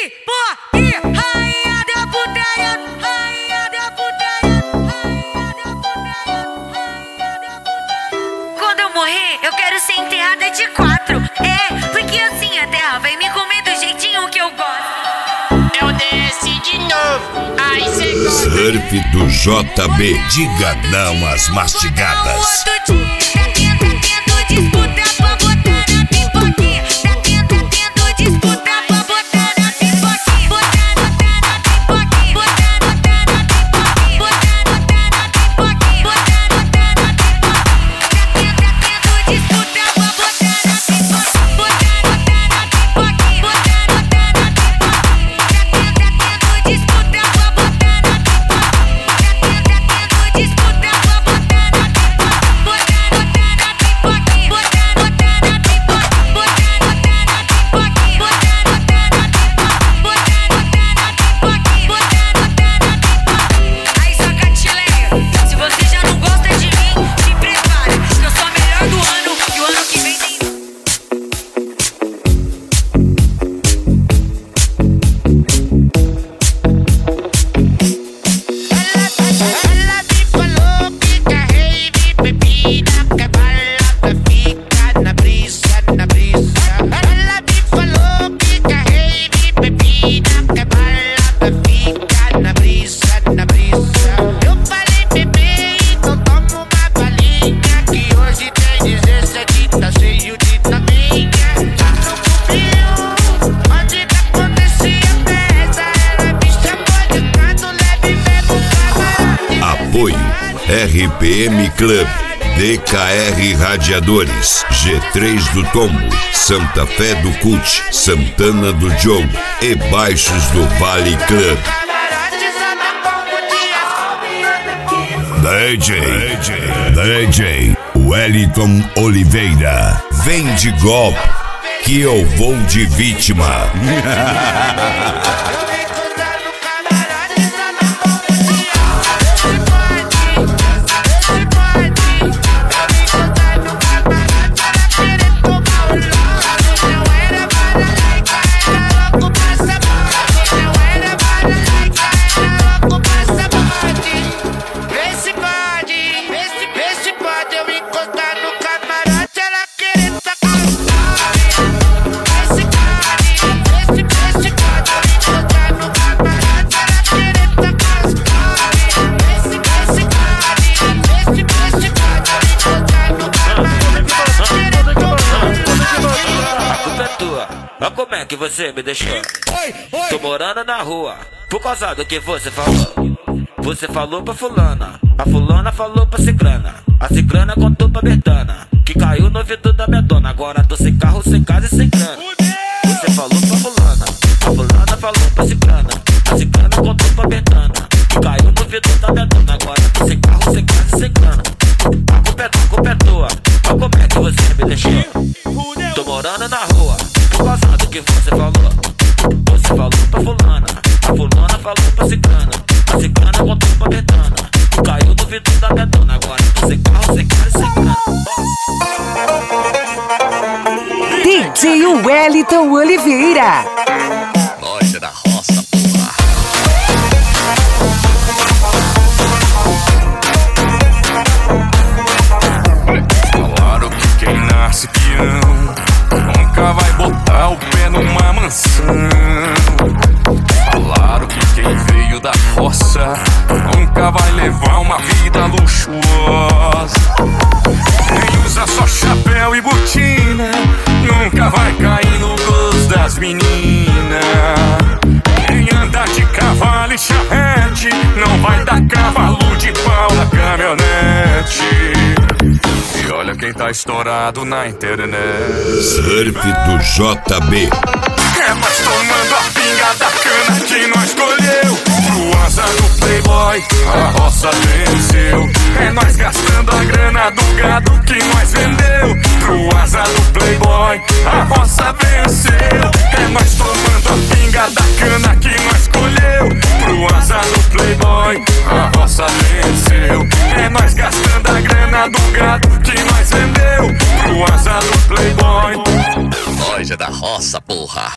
Pipoque, rainha da putaria, rainha da putaria, rainha da putaria, rainha da putaria. Quando eu morrer, eu quero ser enterrada de 4. Porque assim a terra vai me comer do jeitinho que eu gosto. Eu desci de novo, aí cê gosta. Surf do JB, diga não às mastigadas. Apoio RPM Club, DKR Radiadores, G3 do Tombo, Santa Fé do Cult, Santana do Diogo e Baixos do Vale Club. DJ Wellington Oliveira, vem de golpe que eu vou de vítima. Olha como é que você me deixou. Tô morando na rua por causa do que você falou. Você falou pra fulana, a fulana falou pra ciclana, a ciclana contou pra Bertana, que caiu no ouvido da minha dona. Agora tô sem carro, sem casa e sem grana. Você falou pra fulana, a fulana falou pra ciclana, a ciclana contou pra Bertana, que caiu no ouvido da minha dona. Agora tô sem carro, sem casa e sem grana. A culpa é tua, olha como é que você me deixou. Tô morando na rua por causa do que você falou. Você falou pra fulana, a fulana falou pra ciclana, a ciclana contou pra Bertana, caiu no vidro da minha dona. Agora tô sem carro, sem cara e sem grana. DJ Wellington Oliveira. Loja da roça, porra. Falaram que quem nasce peão nunca vai botar o pé numa mansão. Falaram que quem veio da roça nunca vai levar uma vida luxuosa. Quem usa só chapéu e botina nunca vai cair no gosto das meninas. Quem anda de cavalo e charrete não vai dar cavalo de pau na caminhonete. E olha quem tá estourado na internet. Surf do JB. É nós tomando a pinga da cana que nós escolheu. Pro azar do playboy, a roça venceu. É nós gastando a grana do gado que nós vendeu. Pro azar do playboy, a roça venceu. É nós tomando a pinga da cana que nós escolheu. Pro azar do playboy, a roça venceu. É nós gastando a grana do gado que nós vendeu. Pro azar do playboy. Loja da roça, porra.